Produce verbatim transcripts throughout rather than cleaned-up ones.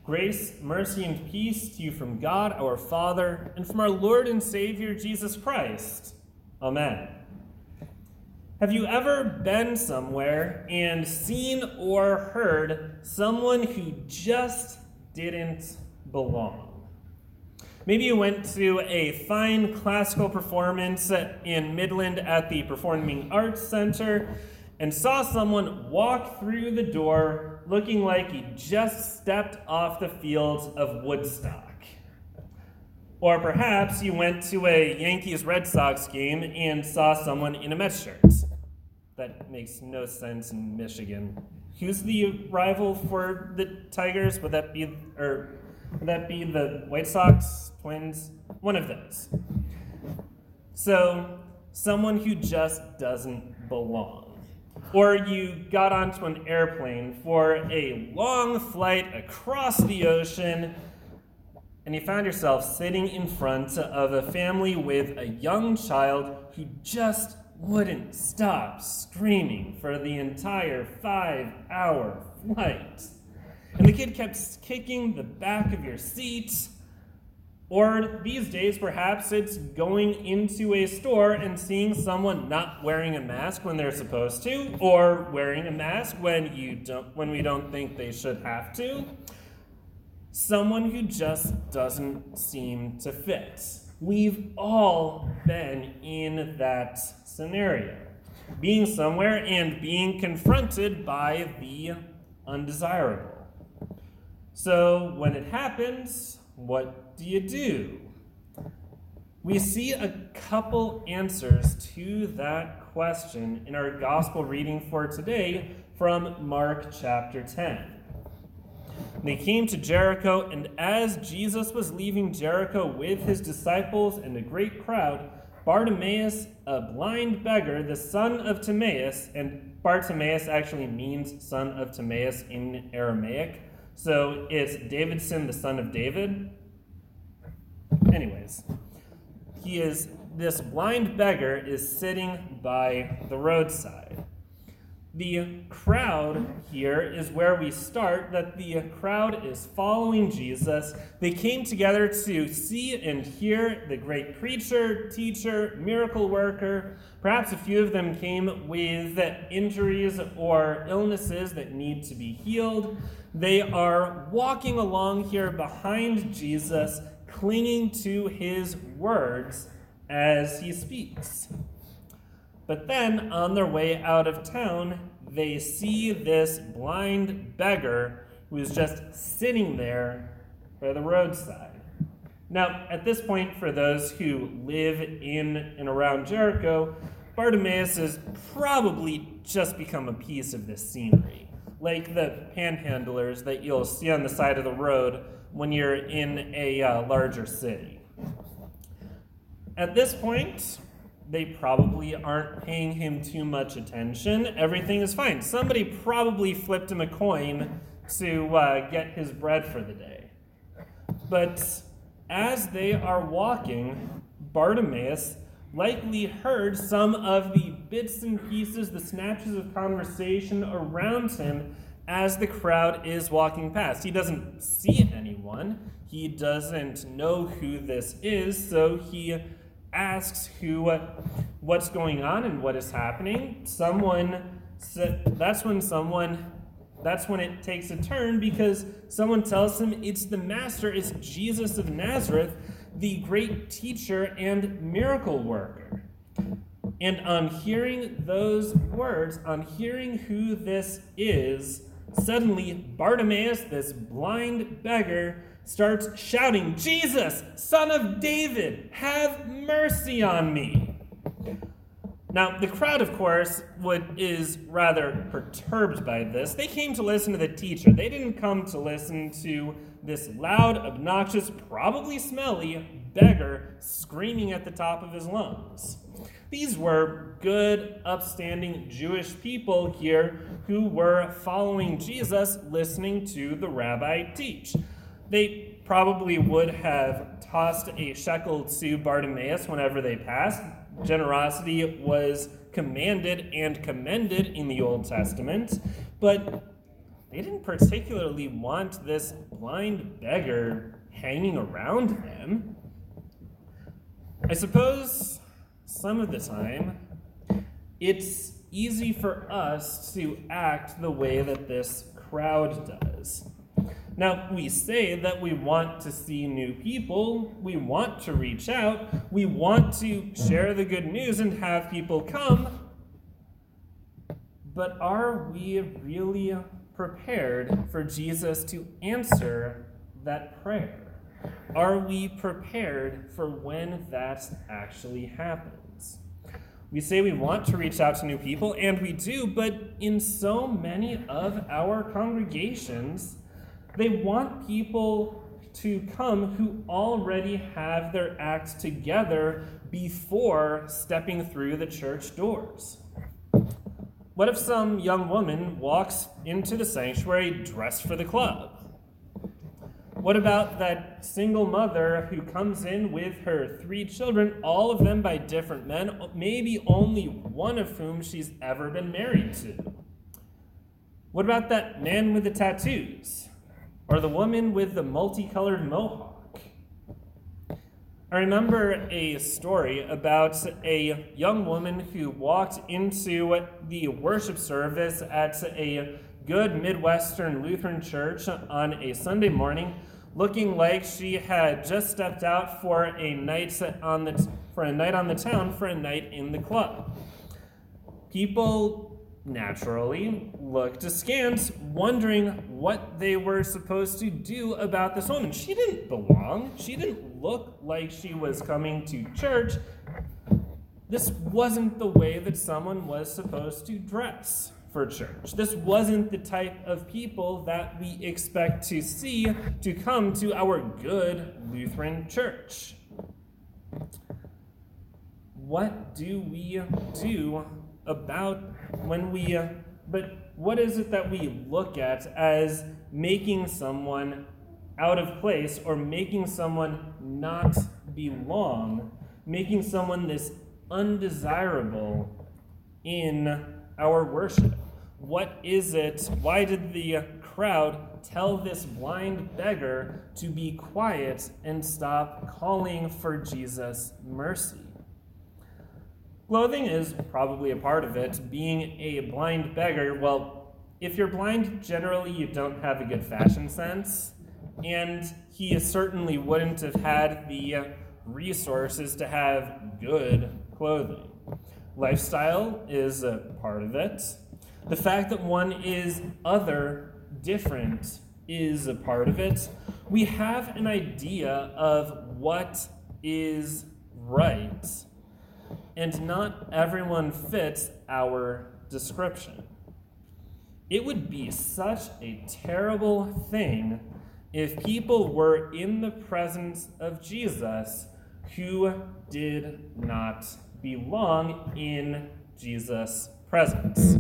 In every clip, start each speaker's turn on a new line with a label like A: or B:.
A: Grace, mercy, and peace to you from God our Father and from our Lord and Savior Jesus Christ. Amen. Have you ever been somewhere and seen or heard someone who just didn't belong? Maybe you went to a fine classical performance in Midland at the Performing Arts Center and saw someone walk through the door looking like he just stepped off the fields of Woodstock. Or perhaps you went to a Yankees-Red Sox game and saw someone in a Mets shirt. That makes no sense in Michigan. Who's the rival for the Tigers? Would that be, or would that be the White Sox, Twins? One of those. So, someone who just doesn't belong. Or you got onto an airplane for a long flight across the ocean, and you found yourself sitting in front of a family with a young child who just wouldn't stop screaming for the entire five-hour flight. And the kid kept kicking the back of your seat. Or these days, perhaps it's going into a store and seeing someone not wearing a mask when they're supposed to, or wearing a mask when you don't, when we don't think they should have to. Someone who just doesn't seem to fit. We've all been in that scenario. Being somewhere and being confronted by the undesirable. So when it happens, what do you do? We see a couple answers to that question in our gospel reading for today from Mark chapter ten. They came to Jericho, and as Jesus was leaving Jericho with his disciples and a great crowd, Bartimaeus, a blind beggar, the son of Timaeus, and Bartimaeus actually means son of Timaeus in Aramaic, so it's Davidson, the son of David. Anyways, he is, this blind beggar is sitting by the roadside. The crowd here is where we start, that the crowd is following Jesus. They came together to see and hear the great preacher, teacher, miracle worker. Perhaps a few of them came with injuries or illnesses that need to be healed. They are walking along here behind Jesus, clinging to his words as he speaks. But then, on their way out of town, they see this blind beggar who is just sitting there by the roadside. Now, at this point, for those who live in and around Jericho, Bartimaeus has probably just become a piece of this scenery, like the panhandlers that you'll see on the side of the road when you're in a uh, larger city. At this point, they probably aren't paying him too much attention. Everything is fine. Somebody probably flipped him a coin to uh, get his bread for the day. But as they are walking, Bartimaeus likely heard some of the bits and pieces, the snatches of conversation around him as the crowd is walking past. He doesn't see anyone. He doesn't know who this is, so he asks who, what's going on and what is happening. Someone, that's when someone, that's when it takes a turn, because someone tells him it's the master, it's Jesus of Nazareth, the great teacher and miracle worker. And on hearing those words, on hearing who this is, suddenly Bartimaeus, this blind beggar, starts shouting, "Jesus, son of David, have mercy on me." Now, the crowd, of course, would, is rather perturbed by this. They came to listen to the teacher. They didn't come to listen to this loud, obnoxious, probably smelly beggar screaming at the top of his lungs. These were good, upstanding Jewish people here who were following Jesus, listening to the rabbi teach. They probably would have tossed a shekel to Bartimaeus whenever they passed. Generosity was commanded and commended in the Old Testament, but they didn't particularly want this blind beggar hanging around them. I suppose some of the time it's easy for us to act the way that this crowd does. Now, we say that we want to see new people, we want to reach out, we want to share the good news and have people come, but are we really prepared for Jesus to answer that prayer? Are we prepared for when that actually happens? We say we want to reach out to new people, and we do, but in so many of our congregations, they want people to come who already have their act together before stepping through the church doors. What if some young woman walks into the sanctuary dressed for the club? What about that single mother who comes in with her three children, all of them by different men, maybe only one of whom she's ever been married to? What about that man with the tattoos? Or the woman with the multicolored mohawk? I remember a story about a young woman who walked into the worship service at a good Midwestern Lutheran church on a Sunday morning, looking like she had just stepped out for a night on the for a night on the town, for a night in the club. People naturally looked askance, wondering what they were supposed to do about this woman. She didn't belong. She didn't look like she was coming to church. This wasn't the way that someone was supposed to dress for church. This wasn't the type of people that we expect to see to come to our good Lutheran church. What do we do about when we, uh, but what is it that we look at as making someone out of place or making someone not belong, making someone this undesirable in our worship? What is it? Why did the crowd tell this blind beggar to be quiet and stop calling for Jesus' mercy? Clothing is probably a part of it. Being a blind beggar, well, if you're blind, generally you don't have a good fashion sense, and he certainly wouldn't have had the resources to have good clothing. Lifestyle is a part of it. The fact that one is other, different, is a part of it. We have an idea of what is right, and not everyone fits our description. It would be such a terrible thing if people were in the presence of Jesus who did not belong in Jesus' presence.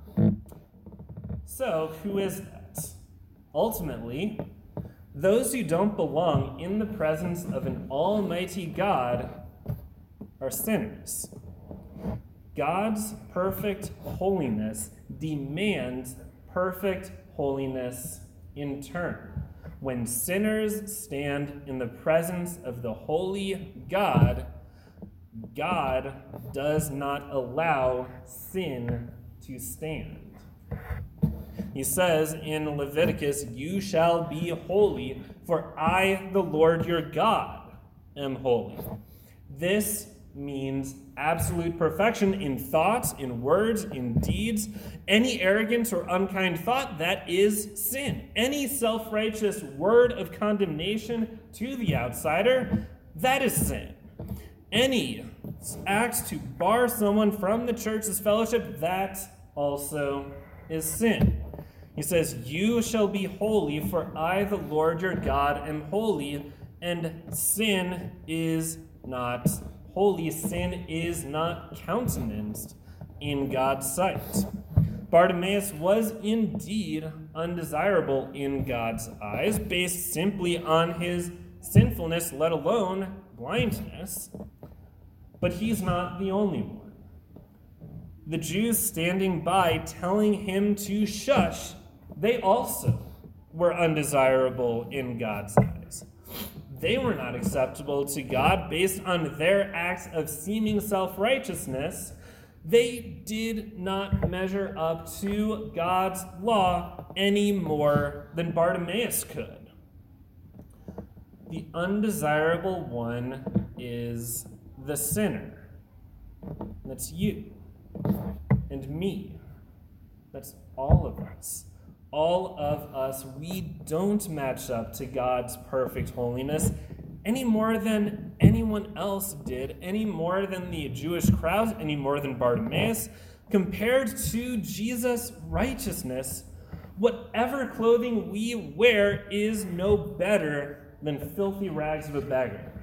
A: So, who is that? Ultimately, those who don't belong in the presence of an almighty God are sinners. God's perfect holiness demands perfect holiness in turn. When sinners stand in the presence of the holy God, God does not allow sin to stand. He says in Leviticus, "You shall be holy, for I, the Lord your God, am holy." This means absolute perfection in thoughts, in words, in deeds. Any arrogance or unkind thought, that is sin. Any self-righteous word of condemnation to the outsider, that is sin. Any act to bar someone from the church's fellowship, that also is sin. He says, "You shall be holy, for I, the Lord your God, am holy," and sin is not holy. Sin is not countenanced in God's sight. Bartimaeus was indeed undesirable in God's eyes, based simply on his sinfulness, let alone blindness. But he's not the only one. The Jews standing by telling him to shush they also were undesirable in God's eyes. They were not acceptable to God based on their acts of seeming self-righteousness. They did not measure up to God's law any more than Bartimaeus could. The undesirable one is the sinner. That's you and me. That's all of us. All of us, we don't match up to God's perfect holiness any more than anyone else did, any more than the Jewish crowd, any more than Bartimaeus. Compared to Jesus' righteousness, whatever clothing we wear is no better than filthy rags of a beggar.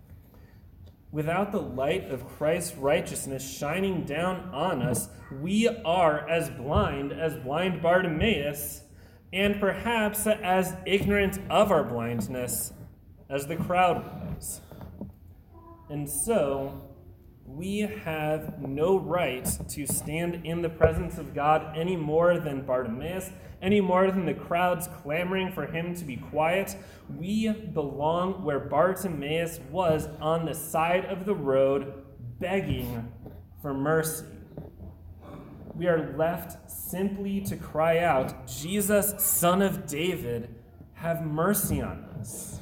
A: Without the light of Christ's righteousness shining down on us, we are as blind as blind Bartimaeus, and perhaps as ignorant of our blindness as the crowd was. And so, we have no right to stand in the presence of God any more than Bartimaeus, any more than the crowds clamoring for him to be quiet. We belong where Bartimaeus was, on the side of the road, begging for mercy. We are left simply to cry out, "Jesus, Son of David, have mercy on us."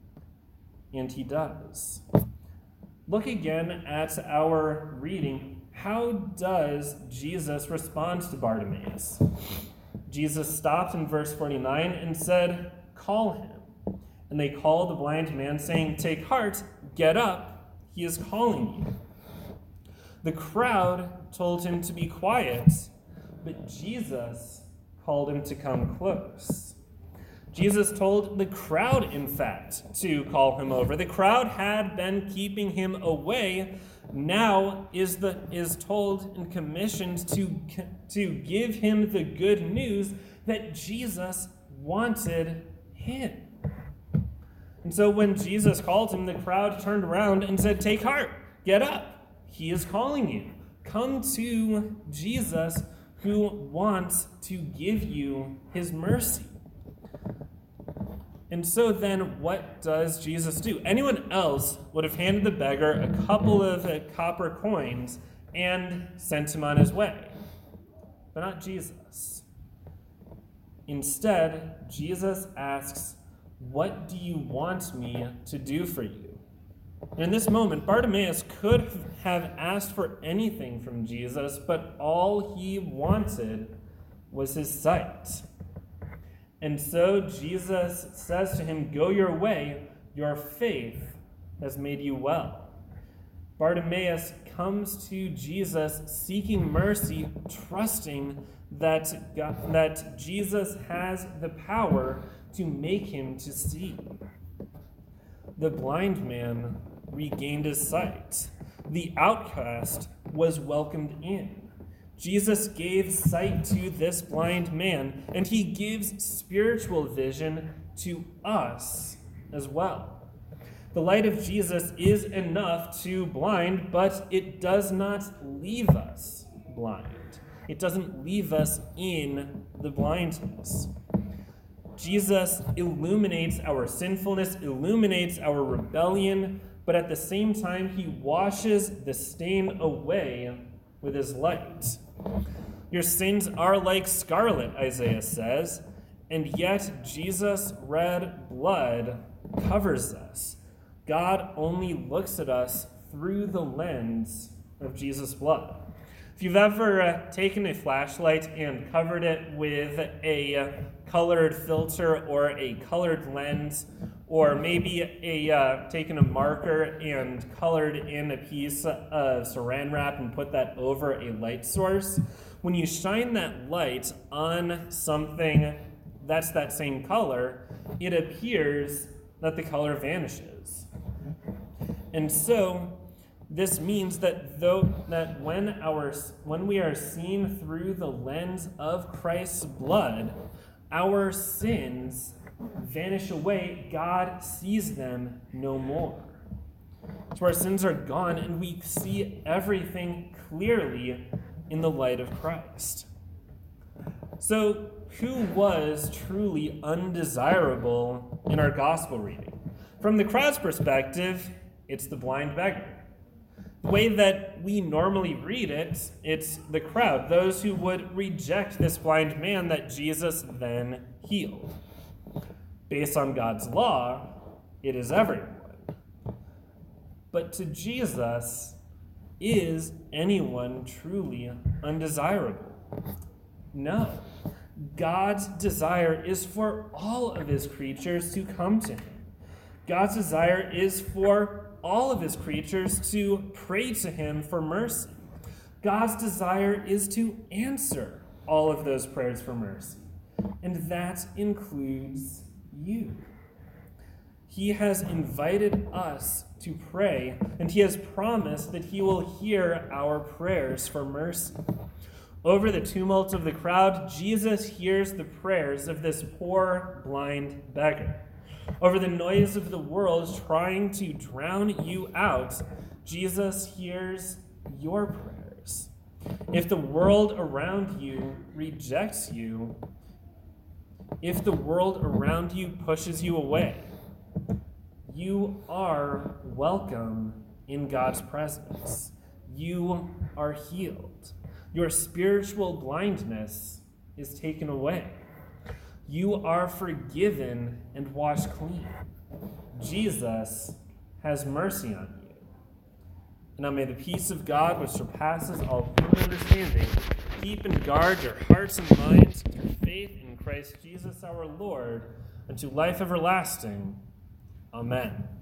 A: And he does. Look again at our reading. How does Jesus respond to Bartimaeus? Jesus stopped in verse forty-nine and said, "Call him." And they called the blind man, saying, "Take heart, get up, he is calling you." The crowd told him to be quiet, but Jesus called him to come close. Jesus told the crowd, in fact, to call him over. The crowd had been keeping him away, now is the is told and commissioned to, to give him the good news that Jesus wanted him. And so when Jesus called him, the crowd turned around and said, "Take heart, get up. He is calling you. Come to Jesus, who wants to give you his mercy." And so then, what does Jesus do? Anyone else would have handed the beggar a couple of uh, copper coins and sent him on his way. But not Jesus. Instead, Jesus asks, "What do you want me to do for you?" And in this moment, Bartimaeus could have asked for anything from Jesus, but all he wanted was his sight. And so Jesus says to him, "Go your way, your faith has made you well." Bartimaeus comes to Jesus seeking mercy, trusting that, God, that Jesus has the power to make him to see. The blind man regained his sight. The outcast was welcomed in. Jesus gave sight to this blind man, and he gives spiritual vision to us as well. The light of Jesus is enough to blind, but it does not leave us blind. It doesn't leave us in the blindness. Jesus illuminates our sinfulness, illuminates our rebellion, but at the same time, he washes the stain away with his light. Your sins are like scarlet, Isaiah says, and yet Jesus' red blood covers us. God only looks at us through the lens of Jesus' blood. If you've ever uh, taken a flashlight and covered it with a uh, colored filter or a colored lens, or maybe a uh, taken a marker and colored in a piece of saran wrap and put that over a light source, when you shine that light on something that's that same color, it appears that the color vanishes. And so this means that though that when our when we are seen through the lens of Christ's blood, our sins vanish away. God sees them no more. So our sins are gone, and we see everything clearly in the light of Christ. So, who was truly undesirable in our gospel reading? From the crowd's perspective, it's the blind beggar. The way that we normally read it, it's the crowd, those who would reject this blind man that Jesus then healed. Based on God's law, it is everyone. But to Jesus, is anyone truly undesirable? No. God's desire is for all of his creatures to come to him. God's desire is for all of his creatures to pray to him for mercy. God's desire is to answer all of those prayers for mercy. And that includes you. He has invited us to pray, and he has promised that he will hear our prayers for mercy. Over the tumult of the crowd, Jesus hears the prayers of this poor, blind beggar. Over the noise of the world trying to drown you out, Jesus hears your prayers. If the world around you rejects you, if the world around you pushes you away, you are welcome in God's presence. You are healed. Your spiritual blindness is taken away. You are forgiven and washed clean. Jesus has mercy on you. And now may the peace of God, which surpasses all human understanding, keep and guard your hearts and minds through faith in Christ Jesus our Lord, unto life everlasting. Amen.